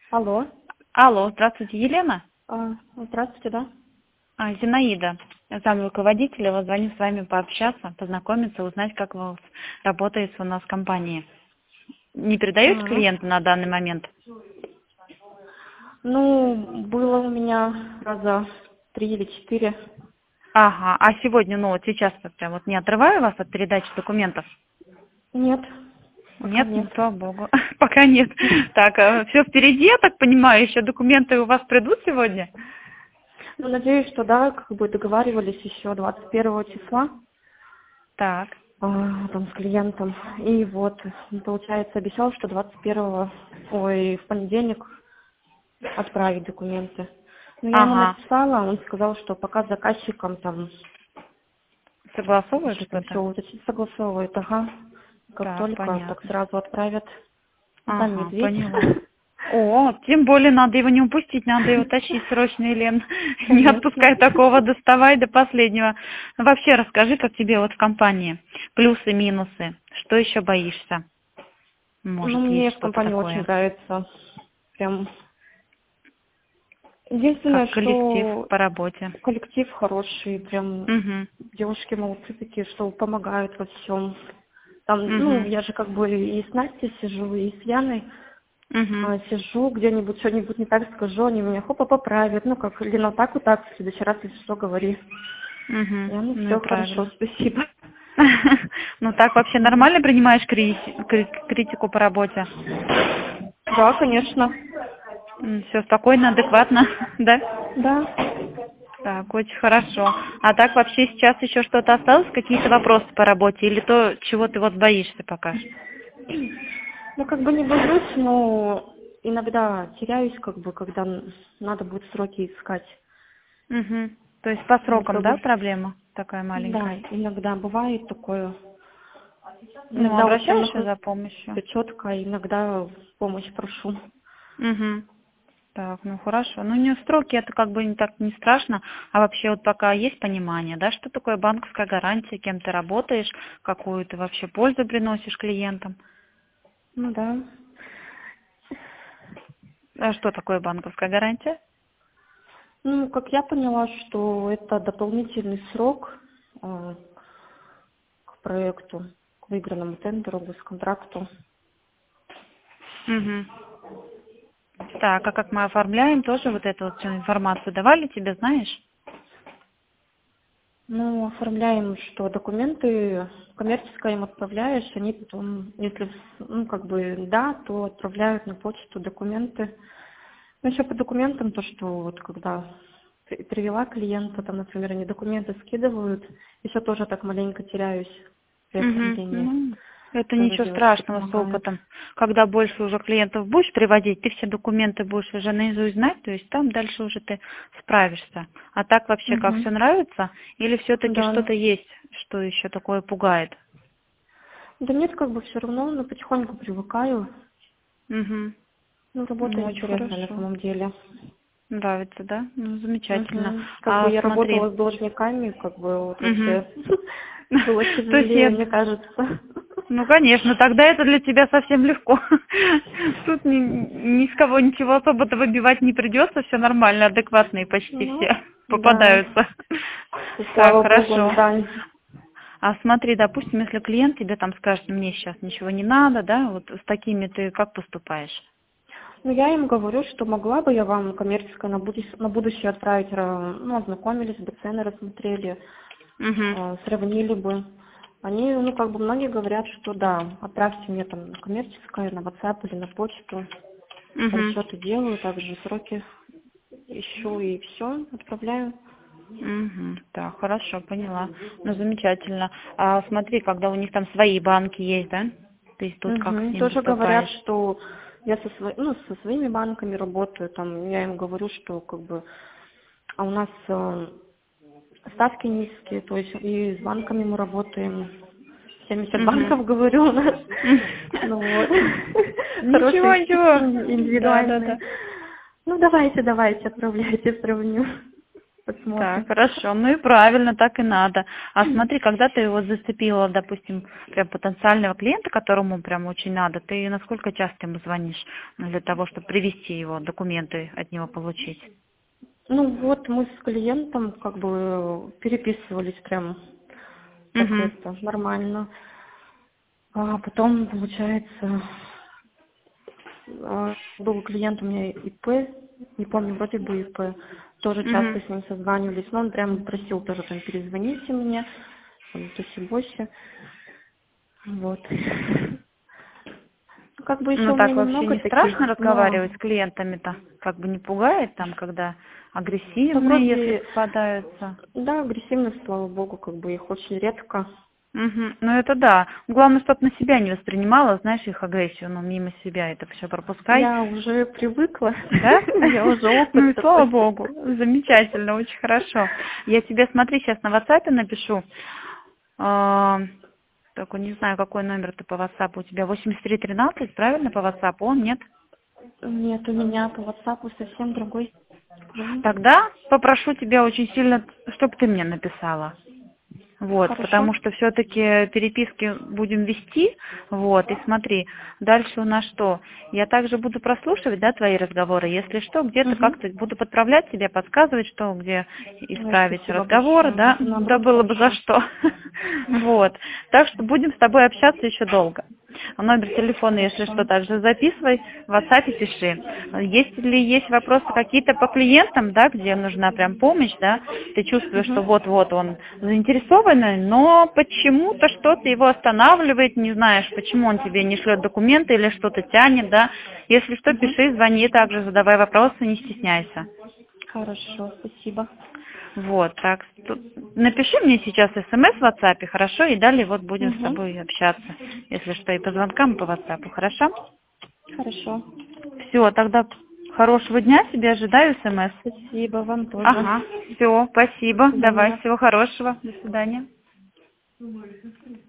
Алло. Алло, здравствуйте, Елена. Здравствуйте, да? Зинаида, зам руководителя, вот звоню с вами пообщаться, познакомиться, узнать, как у вас работает у нас в компании. Не передаете Ага. клиента на данный момент? Ну, было у меня раза 3 или 4. Ага, а сегодня, ну вот сейчас я прям вот не отрываю вас от передачи документов? Нет, пока Нет, ну нет. слава богу, пока нет. Так, все впереди, я так понимаю, еще документы у вас придут сегодня? Ну, надеюсь, что да, как бы договаривались еще 21 числа Так. там с клиентом. И вот, получается, обещал, что 21-го, в понедельник отправить документы. Но я ему Ага, написала, он сказал, что пока с заказчиком там согласовывают еще там что-то? все согласовывает, ага. Как Так, только, так понятно. сразу отправят. Там Ага, медведь. поняла. О, тем более надо его не упустить, надо его тащить срочно, Елена. Не Конечно. отпускай такого, доставай до последнего. Ну, вообще расскажи, как тебе вот в компании. Плюсы, минусы. Что еще боишься? Ну, Может, есть мне в что-то компании очень такое. нравится. Прям. Как Единственное, коллектив что по работе. коллектив хороший, прям Угу. девушки молодцы такие, что помогают во всем. Там, ну, Угу. я же как бы и с Настей сижу, и с Яной Угу. сижу, где-нибудь что-нибудь не так скажу, они меня хопа поправят. Ну, как, Лена, так вот так, в следующий раз, если что, говори. Угу. Я, ну, Ну и все хорошо, правильно. спасибо. Ну так вообще Мгм. нормально принимаешь критику по работе? Да, конечно. Все спокойно, адекватно, да? Да. Так, очень хорошо. А так вообще сейчас еще что-то осталось, какие-то вопросы по работе или то, чего ты вот боишься пока что? Ну, как бы не боюсь, но иногда теряюсь, как бы, когда надо будет сроки искать. Угу. То есть по Вот срокам, как да, бы, проблема такая да, маленькая? иногда бывает такое. Ну, Иногда вот прям обращаешься находится за помощью? четко, иногда помощь прошу. Угу. Так, ну хорошо. Ну, не сроки, это как бы не так не страшно, а вообще вот пока есть понимание, да, что такое банковская гарантия, кем ты работаешь, какую ты вообще пользу приносишь клиентам? Ну да. А что такое банковская гарантия? Ну, как я поняла, что это дополнительный срок к проекту, к выигранному тендеру, госконтракту. Угу. Так, а как мы оформляем, тоже вот эту вот всю информацию давали тебе, знаешь? Ну, оформляем, что документы коммерческое им отправляешь, они потом, если, ну, как бы, да, то отправляют на почту документы. Ну, еще по документам то, что вот когда привела клиента, там, например, они документы скидывают, еще тоже так маленько теряюсь при Угу. оформлении. Ну, это Тоже ничего девочки страшного с помогают. опытом. Когда больше уже клиентов будешь приводить, ты все документы будешь уже наизусть знать, то есть там дальше уже ты справишься. А так вообще как Угу. все нравится? Или все-таки Да. что-то есть, что еще такое пугает? Да нет, как бы все равно, но потихоньку привыкаю. Угу. Ну, работа Ну, очень интересная на хорошо. самом деле. Нравится, да? Ну, замечательно. Мгм. Как бы А я смотри. работала с должниками, как бы вот Угу. вообще было То есть тяжелее, я мне кажется. Ну, конечно, тогда это для тебя совсем легко. Тут ни с кого ничего особо-то выбивать не придется, все нормально, адекватные почти Ну, все да. попадаются. Так, Слава богу, хорошо. да. А смотри, допустим, если клиент тебе там скажет, мне сейчас ничего не надо, да, вот с такими ты как поступаешь? Ну, я им говорю, что могла бы я вам коммерческое на будущее отправить, ну, ознакомились бы, цены рассмотрели, Угу. сравнили бы. Они, ну, как бы многие говорят, что да, отправьте мне там на коммерческое, на WhatsApp или на почту. Угу. Расчеты делаю, также сроки ищу и все, отправляю. Угу. Так, хорошо, поняла. Ну, замечательно. А смотри, когда у них там свои банки есть, да? Ты тут как с Мгм. ним Тоже говорят, поступаешь? что я ну, со своими банками работаю, там, я им говорю, что как бы, а у нас ставки низкие, то есть и с банками мы работаем, 70 Угу. банков, говорю, у нас, ну вот, Ничего, хорошие скидки ничего. Да, да, индивидуальные. да. Ну, давайте, отправляйте, сравню. Посмотрим. Так, хорошо. Ну и правильно, так и надо. А смотри, когда ты вот зацепила, допустим, прям потенциального клиента, которому прям очень надо, ты насколько часто ему звонишь для того, чтобы привести его, документы от него получить? Ну вот мы с клиентом как бы переписывались прям так Угу. это нормально. А потом, получается, был клиент у меня ИП, не помню, вроде бы ИП, тоже Угу. часто с ним созванивались, но он прям просил тоже там перезвоните мне, там, тоси-боси, вот. Ну, как бы еще Ну у меня так вообще немного не страшно таких, но разговаривать с клиентами-то? Как бы не пугает там, когда да агрессивные, если вроде, попадаются? да, агрессивных, слава богу, как бы их очень редко. Угу. Ну это да. Главное, чтобы на себя не воспринимала, знаешь, их агрессию, но мимо себя это все пропускай. Я уже привыкла, Да? я уже Ну опыт и слава такой. богу. Замечательно, очень хорошо. Я тебе, смотри, сейчас на WhatsApp напишу. А, Только не знаю, какой номер-то по WhatsApp у тебя. 8313, правильно, по WhatsApp? Он, нет? Нет, у меня по WhatsApp совсем другой. Тогда попрошу тебя очень сильно, чтобы ты мне написала. Вот, Хорошо. потому что все-таки переписки будем вести, вот, и смотри, дальше у нас что? Я также буду прослушивать, да, твои разговоры, если что, где-то Угу. как-то буду подправлять тебе, подсказывать, что, где Ой, исправить спасибо разговор, большое. да, Это да наоборот было бы за хорошо. что. Вот, так что будем с тобой общаться еще долго. Номер телефона, если Хорошо. что, также записывай, в WhatsApp пиши. Если есть вопросы какие-то по клиентам, да, где нужна прям помощь, да, ты чувствуешь, что Угу. вот-вот он заинтересованный, но почему-то что-то его останавливает, не знаешь, почему он тебе не шлет документы или что-то тянет, да. Если что, Угу. пиши, звони также, задавай вопросы, не стесняйся. Хорошо, спасибо. Вот, так, напиши мне сейчас смс в WhatsApp, хорошо, и далее вот будем с Угу. тобой общаться, если что, и по звонкам, и по WhatsApp, хорошо? Хорошо. Все, тогда хорошего дня, тебе ожидаю смс. Спасибо вам тоже. Ага, все, спасибо, До давай, свидания. всего хорошего, до свидания.